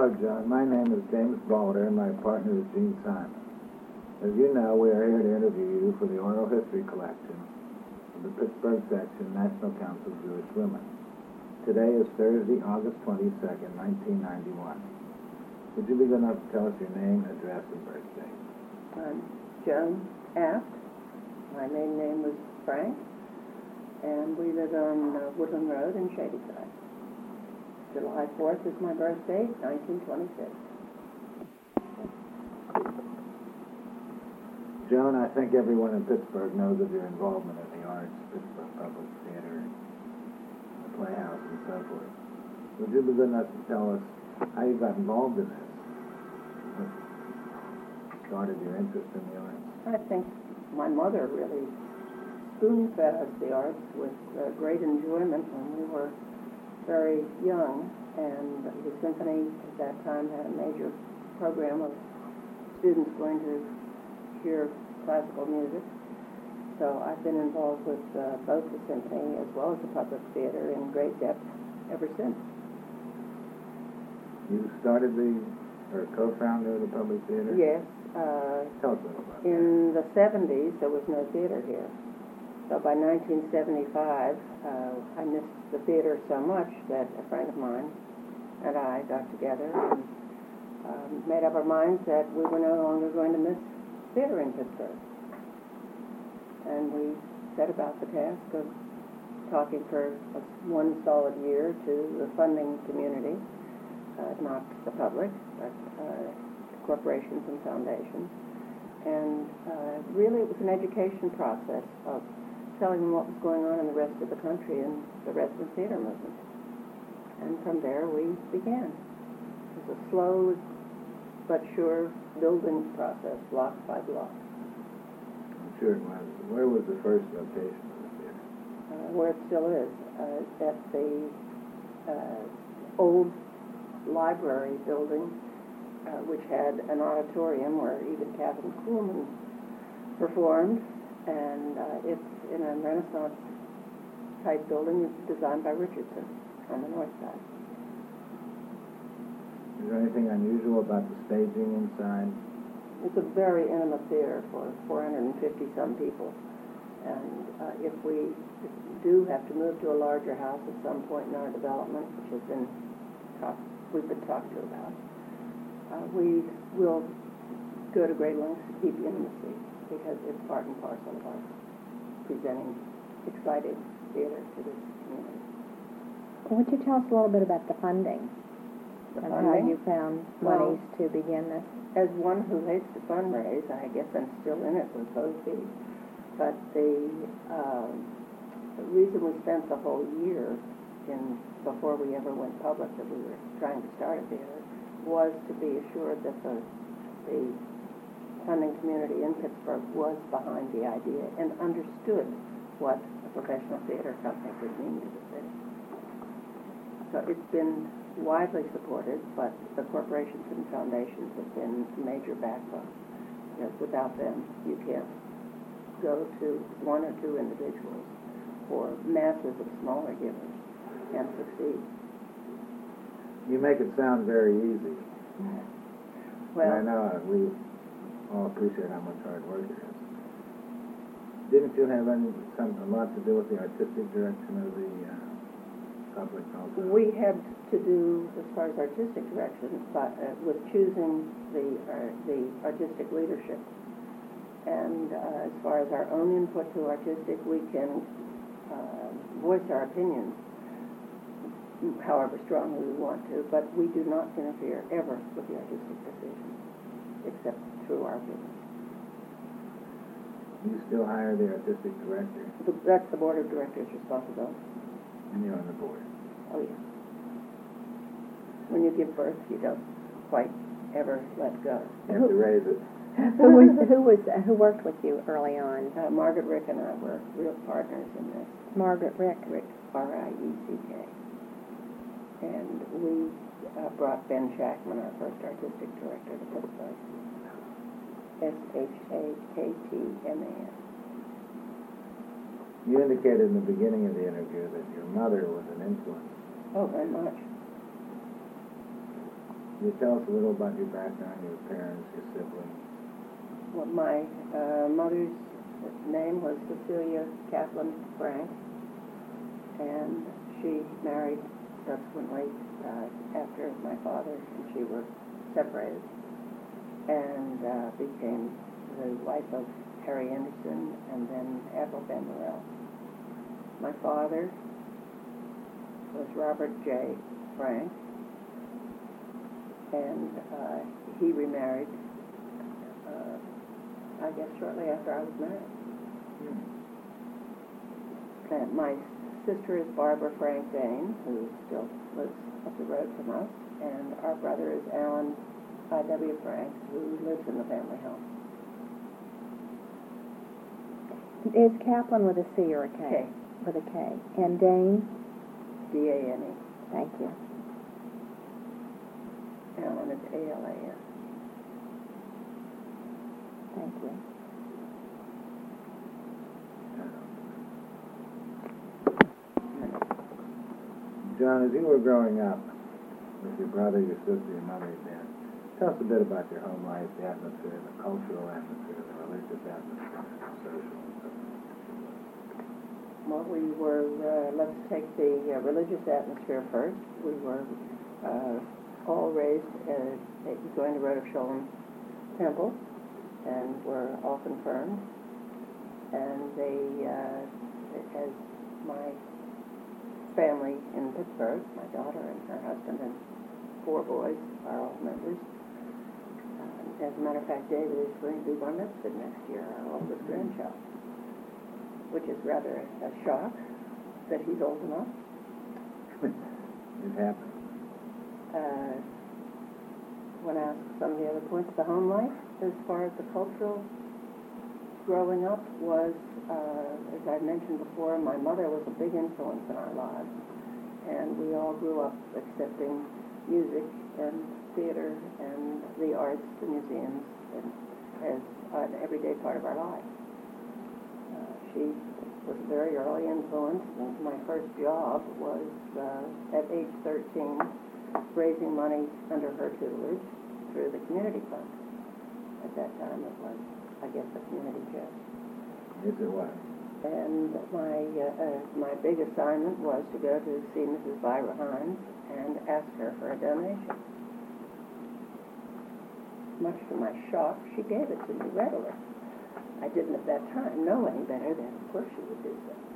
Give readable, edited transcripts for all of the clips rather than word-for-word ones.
Hello, John. My name is James Balder, and my partner is Gene Simon. As you know, we are here to interview you for the oral history collection of the Pittsburgh section, National Council of Jewish Women. Today is Thursday, August 22nd, 1991. Would you be good enough to tell us your name, address, and birthday? I'm Joan Aft. My maiden name was Frank, and we live on Woodland Road in Shadyside. July 4th is my birthday, 1926. Joan, I think everyone in Pittsburgh knows of your involvement in the arts, Pittsburgh Public Theater, the Playhouse, and so forth. Would you be good enough to tell us how you got involved in this? What started your interest in the arts? I think my mother really spoon-fed us the arts with great enjoyment when we were very young, and the symphony at that time had a major program of students going to hear classical music. So I've been involved with both the symphony as well as the public theater in great depth ever since. You started or co-founder of the public theater? Yes. Tell us a little about that. In the 70s, there was no theater here. So by 1975, I missed the theater so much that a friend of mine and I got together and made up our minds that we were no longer going to miss theater in Pittsburgh. And we set about the task of talking for one solid year to the funding community, not the public, but corporations and foundations. And really it was an education process of telling them what was going on in the rest of the country and the resident theater movement. And from there we began. It was a slow but sure building process, block by block. I'm sure it was. Where was the first location of the theater? Where it still is, at the old library building, which had an auditorium where even Catherine Kuhlman performed, and it's in a Renaissance-type building designed by Richardson on the north side. Is there anything unusual about the staging inside? It's a very intimate theater for 450-some people, and if we do have to move to a larger house at some point in our development, which has been we've been talked to about, we will go to great lengths to keep intimacy, because it's part and parcel of our presenting exciting theater to this community. Would you tell us a little bit about the funding? The and funding? how you found monies to begin this? As one who hates to fundraise, I guess I'm still in it with both feet. But the reason we spent the whole year before we ever went public that we were trying to start a theater was to be assured that the funding community in Pittsburgh was behind the idea and understood what a professional theater company could mean to the city. So it's been widely supported, but the corporations and foundations have been major backbone, because without them you can't go to one or two individuals or masses of smaller givers and succeed. You make it sound very easy. Well, and I know we all appreciate how much hard work it is. Didn't you have a lot to do with the artistic direction of the public also? we had to do, as far as artistic direction, with choosing the artistic leadership. And as far as our own input to artistic, we can voice our opinions however strongly we want to, but we do not interfere ever with the artistic decisions, except through our business. You still hire the artistic director, That's the board of directors' responsibility. and you're on the board. Oh, yeah. When you give birth, you don't quite ever let go. You have to raise it. Who worked with you early on? Margaret Rick and I were real partners in this. Margaret Rick. Rick, R-I-E-C-K. And we brought Ben Shackman, our first artistic director, to Pittsburgh. S-H-A-K-T-M-A-N. You indicated in the beginning of the interview that your mother was an influence. Oh, very much. Can you tell us a little about your background, your parents, your siblings? Well, my mother's name was Cecilia Kaplan Frank, and she married subsequently after my father and she were separated, and became the wife of Harry Anderson and then Ethel Van Morel. My father was Robert J. Frank, and he remarried, I guess, shortly after I was married. My sister is Barbara Frank Dane, who still lives up the road from us, and our brother is Alan I.W. Frank, who lives in the family home. Is Kaplan with a C or a K? K. With a K. And Dane? D-A-N-E. Thank you. Alan is A-L-A-N. Thank you. John, as you were growing up with your brother, your sister, your mother, your dad, tell us a bit about your home life, the atmosphere, the cultural atmosphere, the religious atmosphere, the social. Well, we were, let's take the religious atmosphere first. We were all raised going to Rhoda Sholem Temple, and were all confirmed. And they, as my family in Pittsburgh, my daughter and her husband and 4 boys are all members. As a matter of fact, David is going to be bar mitzvah next year, our oldest grandchild, which is rather a shock that he's old enough. It happens. When asked some of the other points, the home life, as far as the cultural growing up, was, as I mentioned before, my mother was a big influence in our lives, and we all grew up accepting music and theater and the arts, the museums, and as an everyday part of our life. She was a very early influence, and my first job was at age 13, raising money under her tutelage through the community fund. At that time it was, I guess, a community chest. Yes, it was. And my big assignment was to go to see Mrs. Byra Hines and ask her for a donation. Much to my shock, she gave it to me readily. I didn't at that time know any better than, of course, she would do so.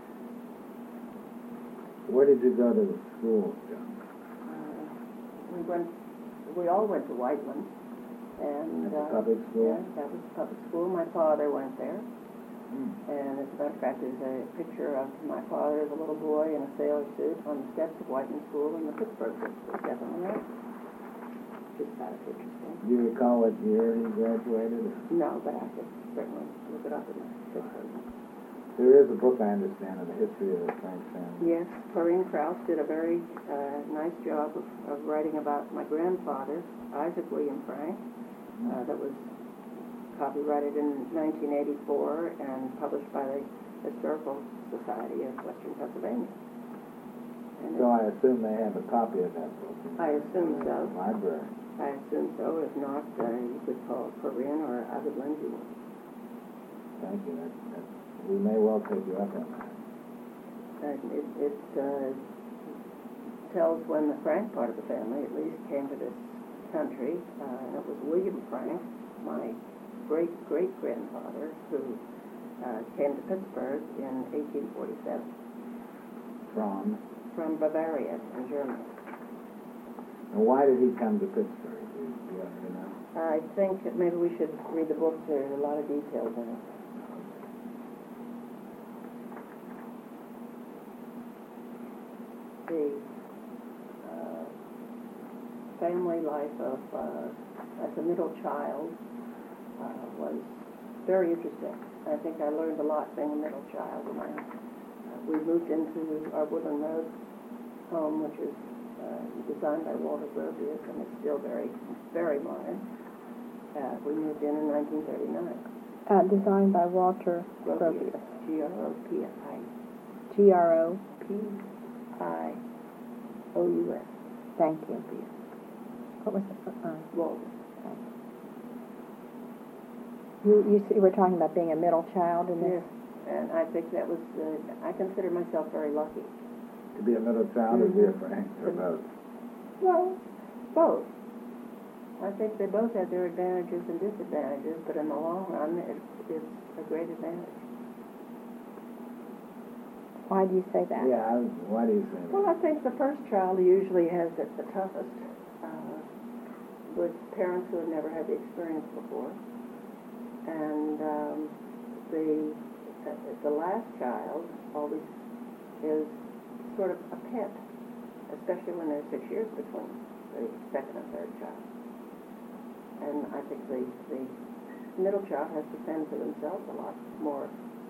Where did you go to the school, John? We all went to Whiteman. And, public school? Yeah, that was public school. My father went there. And as a matter of fact, there's a picture of my father as a little boy in a sailor suit on the steps of Whiteman School in the Pittsburgh district, definitely right. Just kind of interesting. Do you recall what year he graduated? No, but I could certainly look it up in the Pittsburgh. There is a book, I understand, of the history of the Frank family. Yes, Corrine Krauss did a very nice job of writing about my grandfather, Isaac William Frank, that was copyrighted in 1984 and published by the Historical Society of Western Pennsylvania. And So I assume they have a copy of that book. I assume so. Library. I assume so. If not, you could call Corinne, or I would lend you one. Thank you. We may well take you up on that. And it tells when the Frank part of the family, at least, came to this country. And it was William Frank, my great-great-grandfather, who came to Pittsburgh in 1847. From Bavaria in Germany. And why did he come to Pittsburgh? Do you know? I think that maybe we should read the book. There's a lot of details in it. The family life of as a middle child was very interesting. I think I learned a lot being a middle child. We moved into our Woodland Road home, which is designed by Walter Gropius, and it's still very, very modern. We moved in 1939. Designed by Walter Gropius. G-R-O-P-I. G-R-O-P-I-O-U-S. Thank you. What was it? Well, You were talking about being a middle child in this? yes, and I think that was, I consider myself very lucky. To be a middle child or be a Frank, or both? Well, both. I think they both had their advantages and disadvantages, but in the long run, it's a great advantage. Why do you say that? Yeah, why do you say that? Well, I think the first child usually has it the toughest, with parents who have never had the experience before. And the last child always is sort of a pet, especially when there's 6 years between the second and third child. And I think the middle child has to fend for themselves a lot more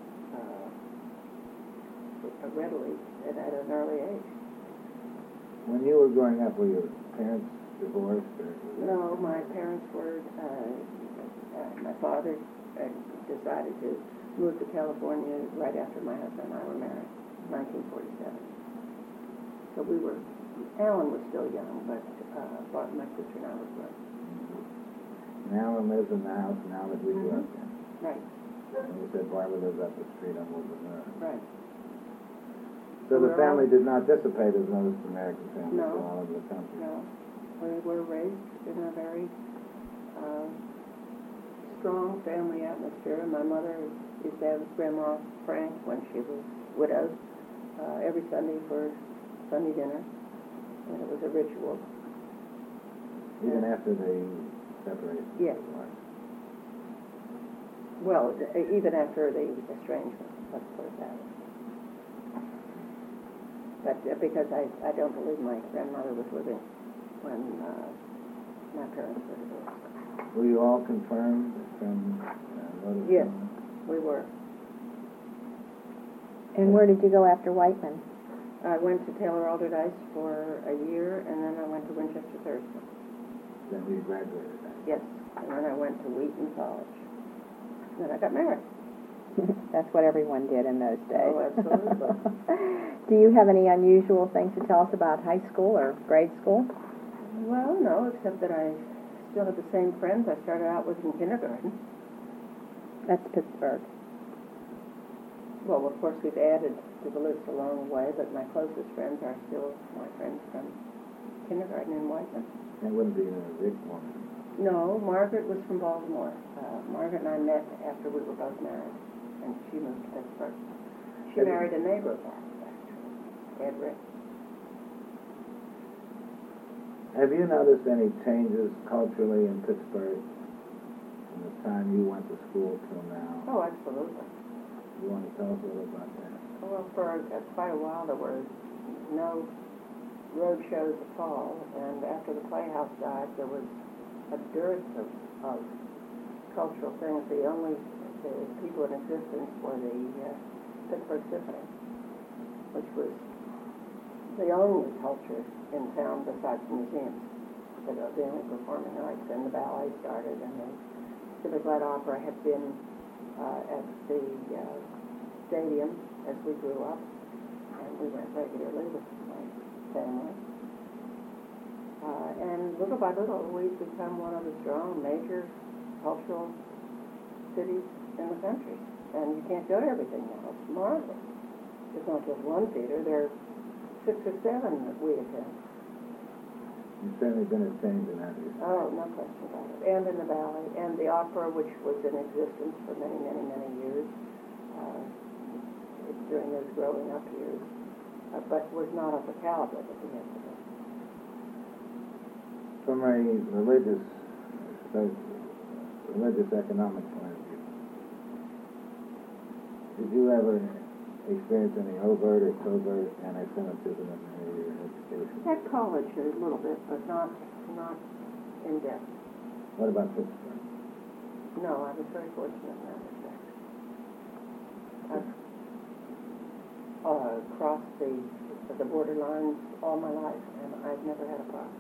readily at an early age. When you were growing up, were your parents divorced? Or No, my parents were, my father decided to move to California right after my husband and I were married, 1947. So Alan was still young, but my sister and I were grown. And Alan lives in the house now that we grew up in. Right, And you said Barbara lives up the street on Woodland Road. right. So the We're family all- did not dissipate as most American families No. do all over the country. No, we were raised in a very strong family atmosphere. My mother used to have Grandma Frank when she was widowed every Sunday for Sunday dinner, and it was a ritual. Even after they separated? Yes. Well, even after the estrangement, let's put it that way. But because I don't believe my grandmother was living when my parents were divorced. Were you all confirmed from Lotus? Yes, we were. And where did you go after Whiteman? I went to Taylor Alderdice for a year, and then I went to Winchester Thurston. Then you graduated. Yes, and then I went to Wheaton College. Then I got married. That's what everyone did in those days. Oh, absolutely. Do you have any unusual things to tell us about high school or grade school? Well, no, except that I still have the same friends I started out with in kindergarten. That's Pittsburgh. Well, of course, we've added to the list along the way, but my closest friends are still my friends from kindergarten in Whiteman. That wouldn't be a big woman. No, Margaret was from Baltimore. Margaret and I met after we were both married, and she moved to Pittsburgh. She Have you- married a neighbor of ours, actually, Ed Rick. Have you noticed any changes culturally in Pittsburgh from the time you went to school till now? Oh, absolutely. You want to tell us a little about that? Well, for quite a while there were no road shows at all, and after the Playhouse died, there was a dearth of cultural things. The only people in existence were the Pittsburgh Symphony, which was the only culture in town besides museums. The only performing arts, and the ballet started, and the Civic Light Opera had been at the stadium as we grew up, and we went regularly with my family. And little by little, we've become one of the strong, major cultural cities in the country. And you can't go to everything now. It's marvelous. There's not just one theater. There are 6 or 7 that we attend. You've certainly been a change in that respect. Oh, no question about it. And in the ballet, and the opera, which was in existence for many, many, many years during those growing up years, but was not of the caliber that we have today. From a religious economic point of view, did you ever experience any overt or covert anti-Semitism in any of your education? At college, a little bit, but not in depth. What about Pittsburgh? No, I was very fortunate in that respect. I've crossed the borderlines all my life, and I've never had a problem.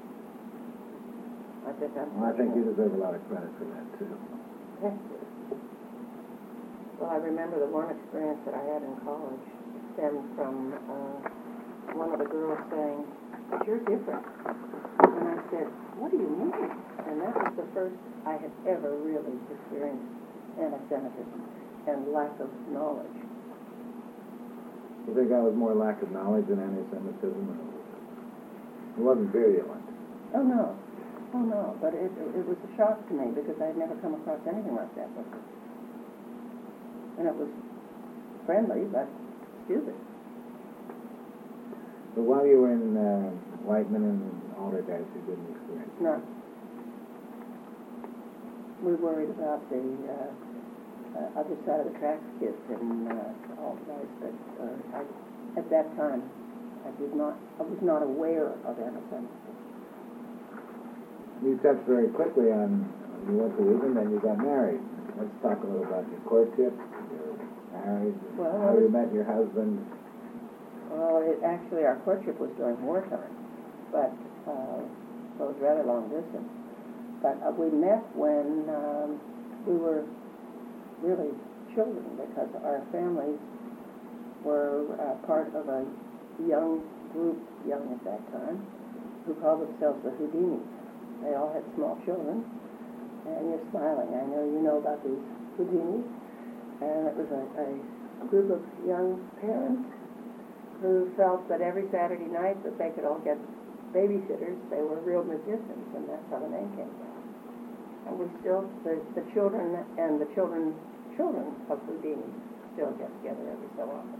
I think I'm Well, I think you fortunate. deserve a lot of credit for that, too. Thank you. Well, I remember the one experience that I had in college stemmed from one of the girls saying, "But you're different." And And I said, what do you mean? And that was the first I had ever really experienced anti-Semitism and lack of knowledge. You think that was more lack of knowledge than anti-Semitism? It wasn't virulent. Oh, no. Oh, no. But it was a shock to me because I had never come across anything like that before. And it was friendly, but stupid. But while you were in Whiteman and Alderdice, you didn't experience it? No. We worried about the other side of the tracks kids in Alderdice, but at that time, I was not aware of anti-Semitism. You touched very quickly on, you went to Eden, then you got married. Let's talk a little about your courtship, your marriage, Well, how you met your husband. Well, actually, our courtship was during wartime, but so it was rather long distance. But we met when we were really children because our families were part of a young group, young at that time, who called themselves the Houdinis. They all had small children, and you're smiling. I know you know about these Houdinis. And it was a group of young parents who felt that every Saturday night that they could all get babysitters, they were real magicians, and that's how the name came from. And we still, the children and the children of Houdini still get together every so often.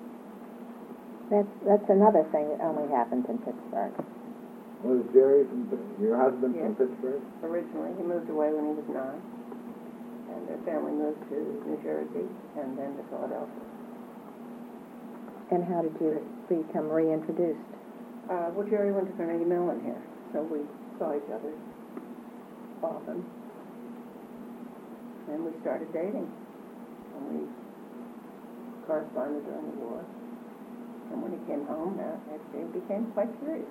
That's another thing that only happens in Pittsburgh. Was Jerry your husband Yes. from Pittsburgh? Originally, he moved away when he was 9, and their family moved to New Jersey and then to Philadelphia. And how did you become reintroduced? Well, Jerry went to Carnegie Mellon here, so we saw each other often. And we started dating. And we corresponded during the war. And when he came home, it became quite serious.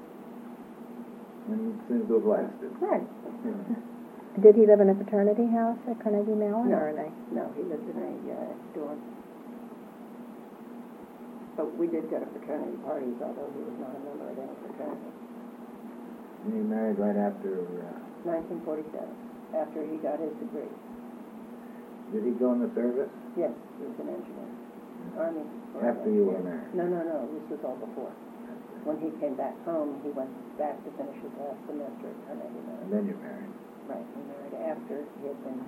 And it seems to have lasted. Right. Did he live in a fraternity house at Carnegie Mellon? No. Or they? No, he lived in a dorm. But we did go to fraternity parties, although he was not a member of any fraternity. And you married right after... 1947, after he got his degree. Did he go in the service? Yes, he was an engineer. Army. After you were married? No, this was all before. When he came back home, he went back to finish his last semester at Carnegie Mellon. And then you married? Right, he married after he had been,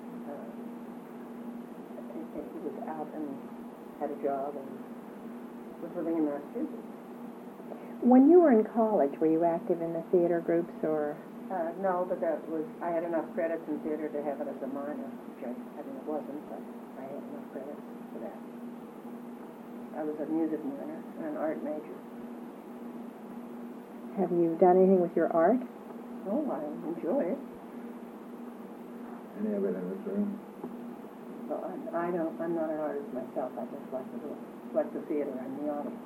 he was out and had a job and was living in Massachusetts. When you were in college, were you active in the theater groups or? No, but I had enough credits in theater to have it as a minor, which it wasn't, but I had enough credits for that. I was a music minor and an art major. Have you done anything with your art? Oh, I enjoy it. Any of it in this room? Well, I'm not an artist myself. I just like the theater and the audience.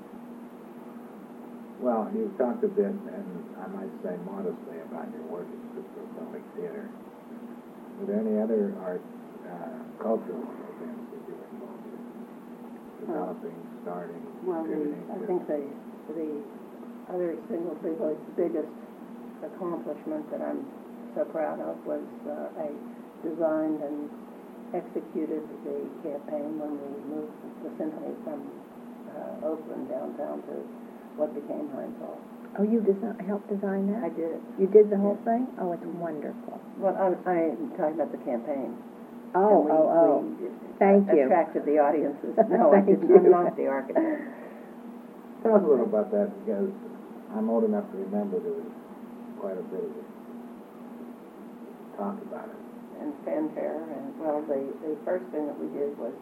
Well, you've talked a bit, and I might say modestly, about your work at Pittsburgh Public Theater. Were there any other art, cultural events that you were involved in? Developing, starting, Well, I think the other single biggest accomplishment that I'm so proud of was I designed and executed the campaign when we moved the symphony from Oakland downtown to what became Heinz Hall. Oh, you helped design that? I did. You did the whole thing? Oh, it's wonderful. Well, I'm talking about the campaign. Oh, We Thank you. attracted the audiences. No, I Thank didn't. you. I'm not the architect. Tell us a little about that, because I'm old enough to remember there was quite a bit of talk about it. And fanfare, and well, the first thing that we did was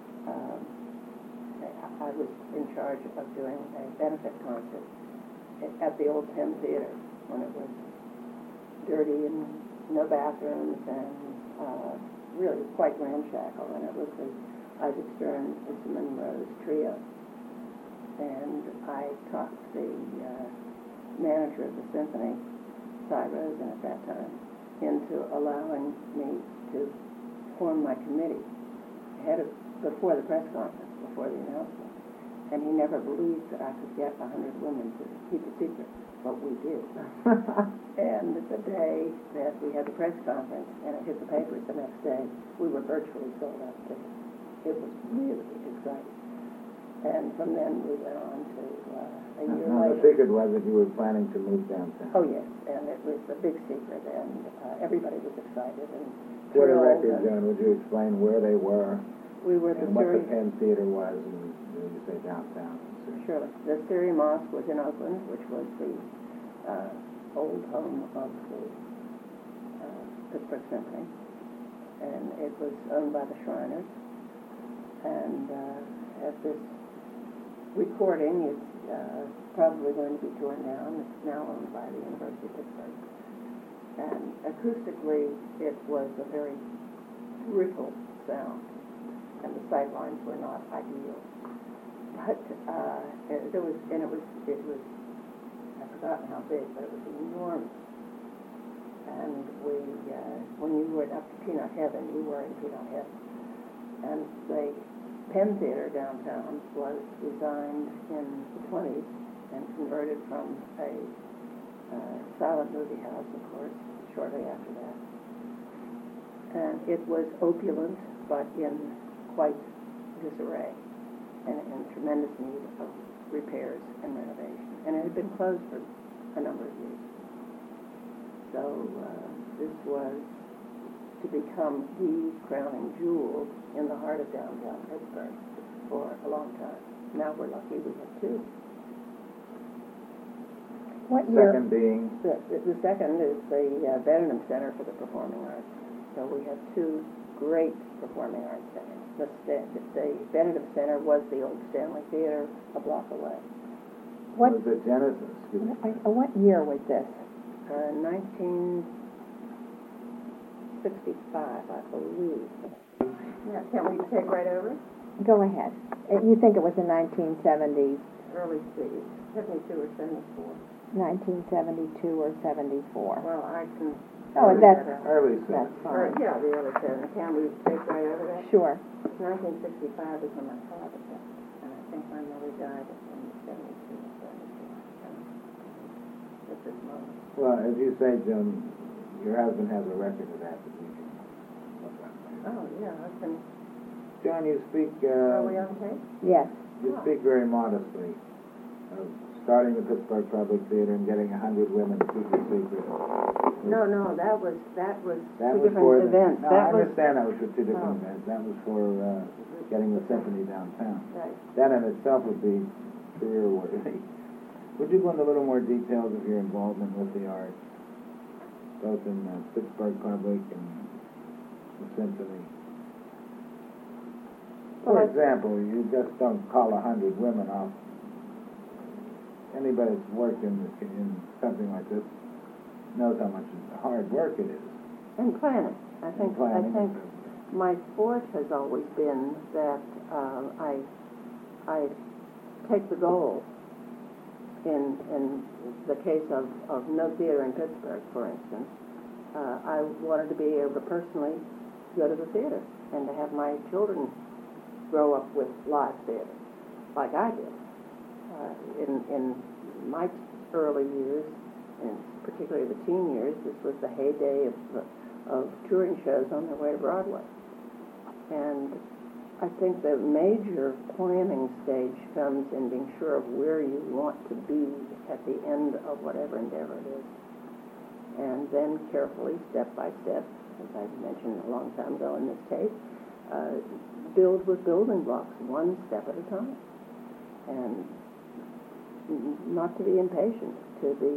I was in charge of doing a benefit concert at the old Penn Theater when it was dirty and no bathrooms and really quite ramshackle, and it was the Isaac Stern, Isman Rose trio. And I talked the manager of the symphony, Cy Rosen at that time, into allowing me to form my committee before the press conference, before the announcement. And he never believed that I could get 100 women to keep a secret, but we did. And the day that we had the press conference and it hit the papers the next day, we were virtually sold out of tickets. It was really exciting. And from then we went on to a year Now, later. the secret was that you were planning to move downtown. Oh, yes, and it was a big secret, and everybody was excited and For the thrilled. record, Joan, would you explain where they were We were at the and what the Syrian, Penn Theater was, and you say downtown? surely, the Syrian Mosque was in Oakland, which was the old home of the Pittsburgh Symphony, and it was owned by the Shriners. And at this recording, it's probably going to be torn down. It's now owned by the University of Pittsburgh. And acoustically, it was a very brittle sound, and the sight lines were not ideal. But it was, I've forgotten how big, but it was enormous. And when you were up to Peanut Heaven, you were in Peanut Heaven. And the Penn Theater downtown was designed in the 20s and converted from a silent movie house, of course, shortly after that. And it was opulent, but in quite disarray and in tremendous need of repairs and renovation. And it had been closed for a number of years. So this was to become the crowning jewel in the heart of downtown Pittsburgh for a long time. Now we're lucky we have two. What year? Second being, The second is the Benham Center for the Performing Arts. So we have two great performing arts centers. The Benham Center was the old Stanley Theater a block away. What, was it Genesis? Excuse me. what year was this? 1965, I believe. Yeah, can we take right over? Go ahead. You think it was in 1970, Early 72 or 74. 1972 or 74? Well, I can... Oh, that's, Early that's seven. fine. Yeah, the early 70s. Can we take right over that? Sure. 1965 is when my father died, and I think my mother died in 72 or 74. At this moment. Well, as you say, Jim, your husband has a record of that we can look up. Oh, yeah, I can... John, you speak, Are we on tape? Yes. you speak very modestly of starting the Pittsburgh Public Theater and getting 100 women to keep your secret. No, that was That two was for different events. No, That I was understand that was for two different Oh. events. That was for getting the symphony downtown. right. That in itself would be career-worthy. Would you go into a little more details of your involvement with the arts, both in the Pittsburgh Public and the symphony? For example, you just don't call 100 women off. Anybody that's worked in something like this knows how much hard work it is. And planning. I think Planning. my forte has always been that I take the goal. In the case of no theater in Pittsburgh, for instance, I wanted to be able to personally go to the theater and to have my children grow up with live theater, like I did. In my early years, and particularly the teen years, this was the heyday of touring shows on their way to Broadway. And I think the major planning stage comes in being sure of where you want to be at the end of whatever endeavor it is. And then carefully, step by step, as I mentioned a long time ago in this tape, build with building blocks, one step at a time. And not to be impatient, to be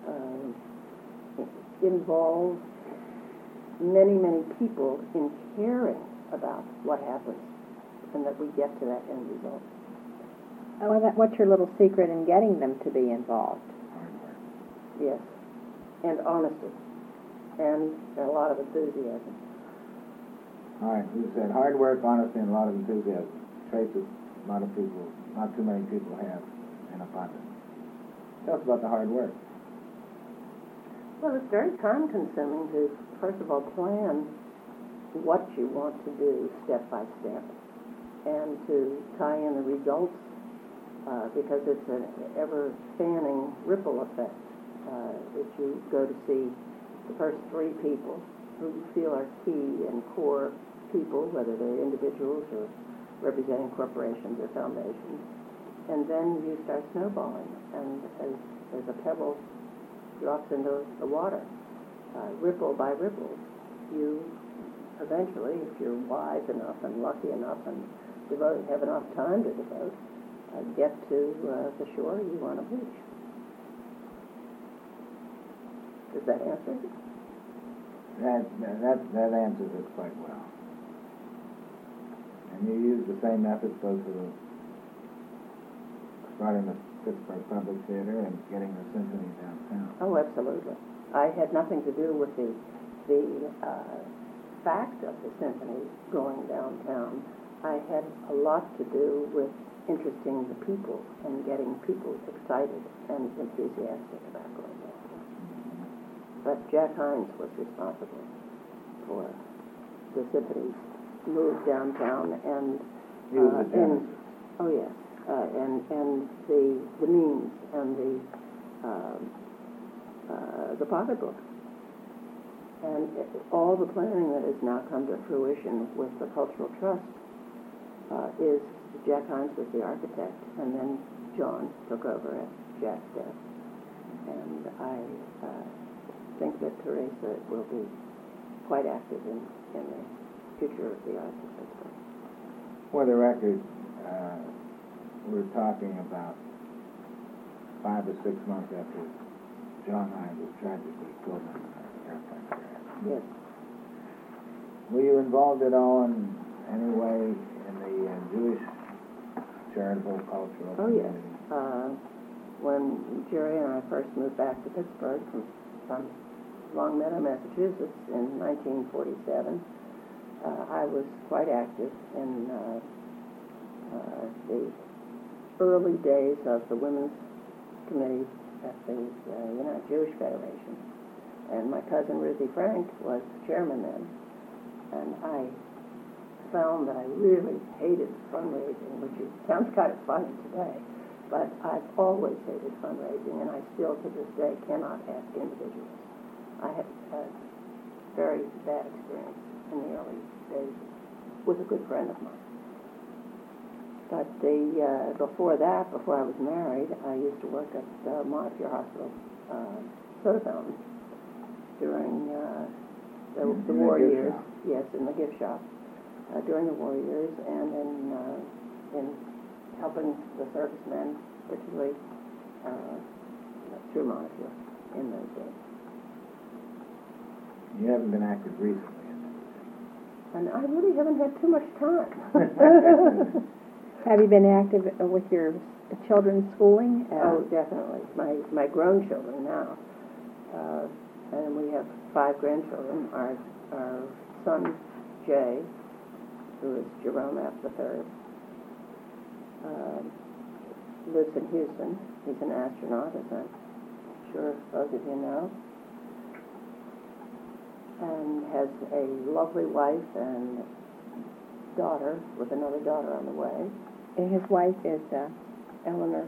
involve many people in caring about what happens and that we get to that end result. Oh, what's your little secret in getting them to be involved? Hard work. Yes. And honesty. And a lot of enthusiasm. All right, you said hard work, honesty, and a lot of enthusiasm. Traits that a lot of people, not too many people have in abundance. Tell us about the hard work. Well, it's very time-consuming to, first of all, plan what you want to do step by step and to tie in the results because it's an ever-fanning ripple effect. If you go to see the first three people who you feel are key and core people, whether they're individuals or representing corporations or foundations, and then you start snowballing, and as a pebble drops into the water, ripple by ripple, you eventually, if you're wise enough and lucky enough and have enough time to devote, get to the shore you want to reach. Does that answer it? That answers it quite well. And you use the same methods both for starting the Pittsburgh Public Theater and getting the symphony downtown. Oh, absolutely. I had nothing to do with the fact of the symphony going downtown. I had a lot to do with interesting the people and getting people excited and enthusiastic about going downtown. But Jack Hines was responsible for the symphony's move downtown and He was the genesis. oh yes, and the means and the pocketbook. And all the planning that has now come to fruition with the Cultural Trust is Jack Hines was the architect, and then John took over at Jack's death. And I think that Teresa will be quite active in the future of the arts of Pittsburgh. For the record, we're talking about 5 or 6 months after John Hines was tragically killed in an airplane crash. Yes. Were you involved at all in any way in the Jewish charitable cultural Oh, yes. community? When Jerry and I first moved back to Pittsburgh from Longmeadow, Massachusetts in 1947, I was quite active in the early days of the Women's Committee at the United Jewish Federation. And my cousin Ruthie Frank was chairman then. And I found that I really hated fundraising, which sounds kind of funny today, but I've always hated fundraising, and I still to this day cannot ask individuals. I had a very bad experience in the early days with a good friend of mine. But before that, before I was married, I used to work at Montefiore Hospital soda fountain during the war years. Shop. Yes, in the gift shop during the war years, and in helping the servicemen, particularly through Montefiore in those days. You haven't been active recently in that. And I really haven't had too much time. Have you been active with your children's schooling? Oh, definitely. My grown children now. And we have 5 grandchildren. Our son, Jay, who is Jerome App III, lives in Houston. He's an astronaut, as I'm sure those of you know. And has a lovely wife and daughter, with another daughter on the way. And his wife is Eleanor.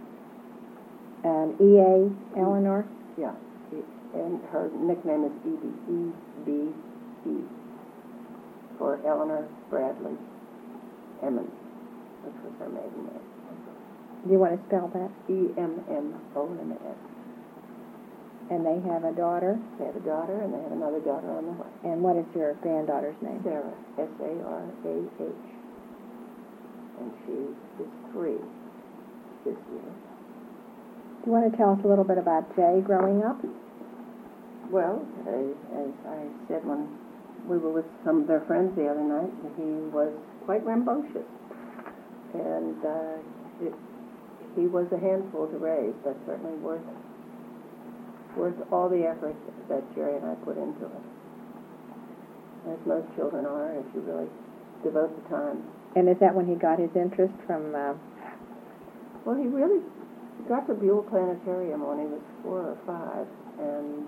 E.A. Eleanor. Yeah. And her nickname is E.B.E. for Eleanor Bradley Emmons, which was her maiden name. Do you want to spell that? E-M-M-O-N-S. And they have a daughter. They have a daughter, and they have another daughter on the way. And what is your granddaughter's name? Sarah, S-A-R-A-H. And she is 3 this year. Do you want to tell us a little bit about Jay growing up? Well, as I said when we were with some of their friends the other night, he was quite rambunctious. And he was a handful to raise, but certainly worth all the effort that Jerry and I put into it. As most children are, if you really devote the time. And is that when he got his interest from... Well, he really got to Buell Planetarium when he was 4 or 5, and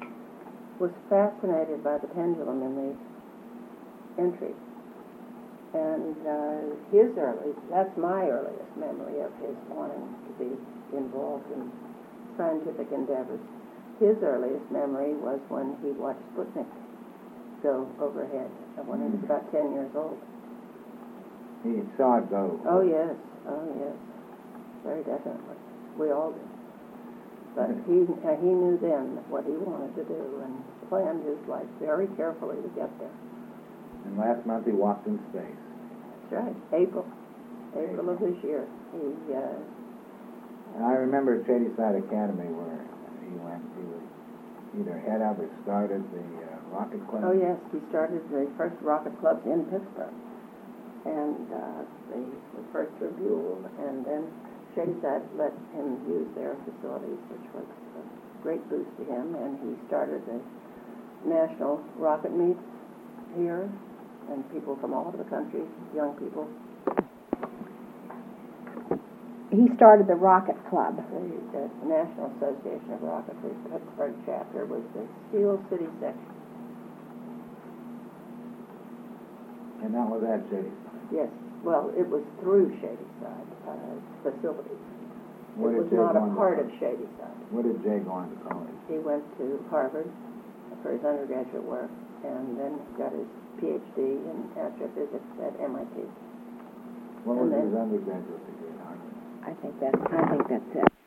was fascinated by the pendulum in the entry. And that's my earliest memory of his wanting to be involved in scientific endeavors. His earliest memory was when he watched Sputnik go overhead when he was about 10 years old. He saw it go. Oh, yes, very definitely. We all did. But he knew then what he wanted to do and planned his life very carefully to get there. And last month he walked in space. That's right, April of this year. And I remember at Shadyside Academy where he went. He was either head of or started the rocket club. Oh yes, he started the first rocket club in Pittsburgh, and the first Review, and then Shadyside let him use their facilities, which was a great boost to him, and he started the national rocket meets here, and people from all over the country, young people. He started the Rocket Club. The National Association of Rocketry Pittsburgh chapter was the Steel City section. And that was at Shadyside. Yes, well, it was through Shadyside facilities. What It did was Jay not go a on to part of college? Shadyside. What did Jay go on to college? He went to Harvard for his undergraduate work and then got his PhD in astrophysics at MIT. What was And then- his undergraduate degree at Harvard? I think that's it.